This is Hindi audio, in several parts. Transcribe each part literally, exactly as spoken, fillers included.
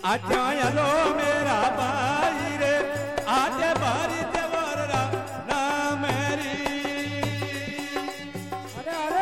आजा आलो मेरा भाई रे आजा बारी जवर रा ना मेरी अरे अरे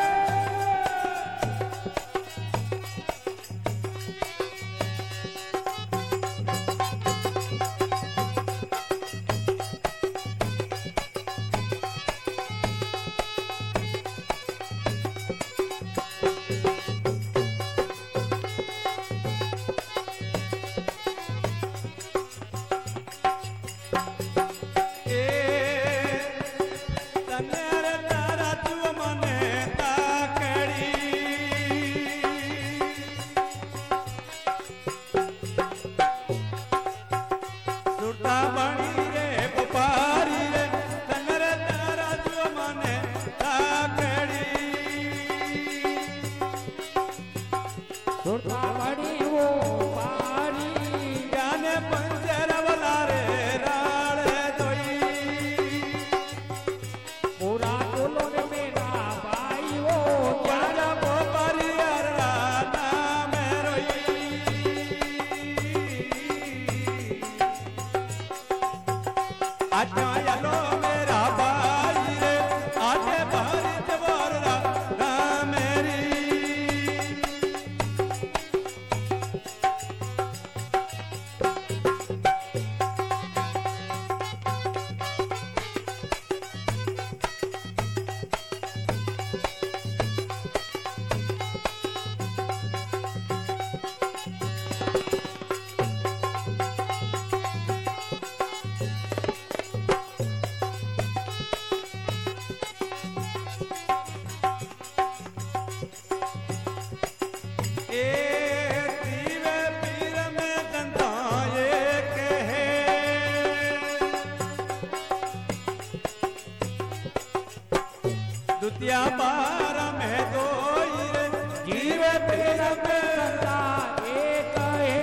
दुतिया बार में दो जीवे पीर में एक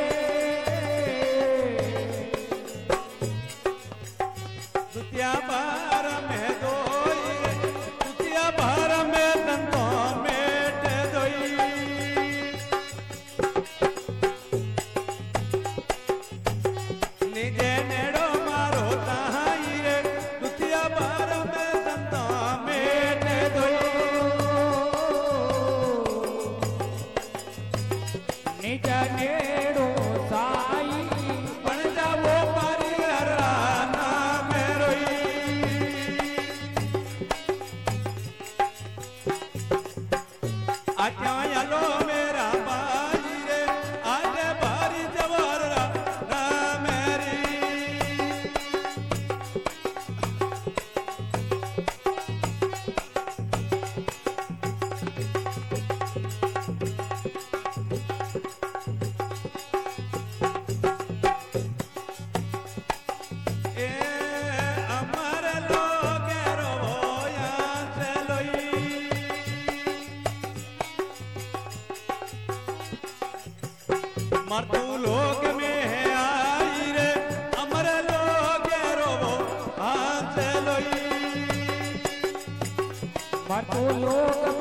दुतिया बार में दो दुतिया बार में दंतों मेट दोई निजे नेड़ो मारो ताई रे दुतिया बार में दंतों मेट निजा नेड़ो साई बन जावो मारी हराना में रोई आजा आलो मेरा बाजी रे आजे बारी जवार ना मेरी मर्दू लोग में है आई रे अमर लोग रोवो हाथ लोई मर्दू लोग